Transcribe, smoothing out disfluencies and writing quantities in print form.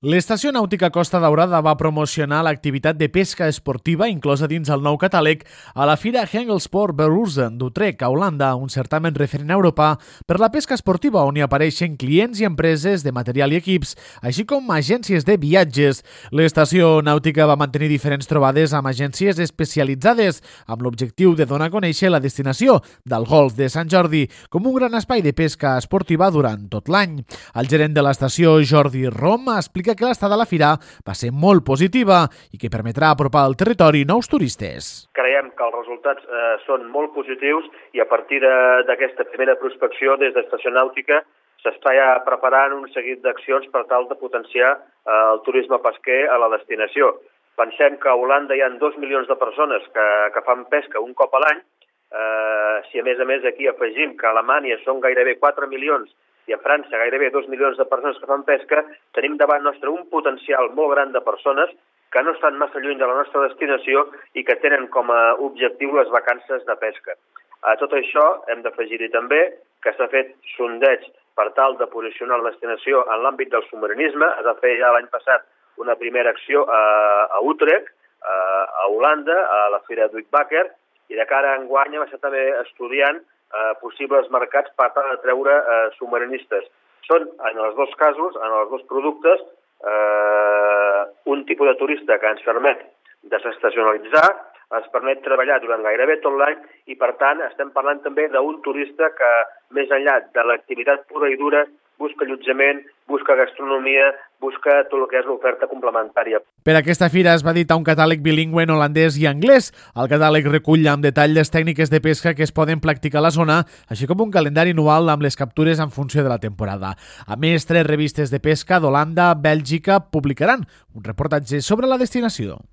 L'Estació Nàutica Costa Daurada va promocionar l'activitat de pesca esportiva inclosa dins el nou catàleg a la Fira Hengelsport Beurzen d'Utrecht, a Holanda, un certamen referent a Europa per la pesca esportiva on hi apareixen clients i empreses de material i equips, així com agències de viatges. L'Estació Nàutica va mantenir diferents trobades amb agències especialitzades amb l'objectiu de donar a conèixer la destinació del Golf de Sant Jordi com un gran espai de pesca esportiva durant tot l'any. El gerent de l'estació, Jordi Rom, explica que l'estada a la fira va ser molt positiva i que permetrà apropar al territori nous turistes. Creiem que els resultats són molt positius i a partir d'aquesta primera prospecció des d'Estació Nàutica s'està ja preparant un seguit d'accions per tal de potenciar el turisme pesquer a la destinació. Pensem que a Holanda hi ha 2 milions de persones que fan pesca un cop a l'any. Si a més aquí afegim que a Alemanya són gairebé 4 milions i a França gairebé 2 milions de persones que fan pesca, tenim davant nostre un potencial molt gran de persones que no estan massa lluny de la nostra destinació i que tenen com a objectiu les vacances de pesca. A tot això hem d'afegir-hi també que s'ha fet sondeig per tal de posicionar la destinació en l'àmbit del submarinisme. Es va fer ja l'any passat una primera acció a Utrecht, a Holanda, a la Fira Duikbaker, i de cara a enguany hem estat també estudiant possibles mercats per tal de treure submarinistes. Són, en els dos casos, en els dos productes, un tipus de turista que ens permet desestacionalitzar, ens permet treballar durant gairebé tot l'any i, per tant, estem parlant també d'un turista que, més enllà de l'activitat pura i dura, busca allotjament, busca gastronomia, busca tot el que és l'oferta complementària. Per aquesta fira es va editar un catàleg bilingüe en holandès i anglès. El catàleg recull amb detall les tècniques de pesca que es poden practicar a la zona, així com un calendari anual amb les captures en funció de la temporada. A més, 3 revistes de pesca d'Holanda, Bèlgica, publicaran un reportatge sobre la destinació.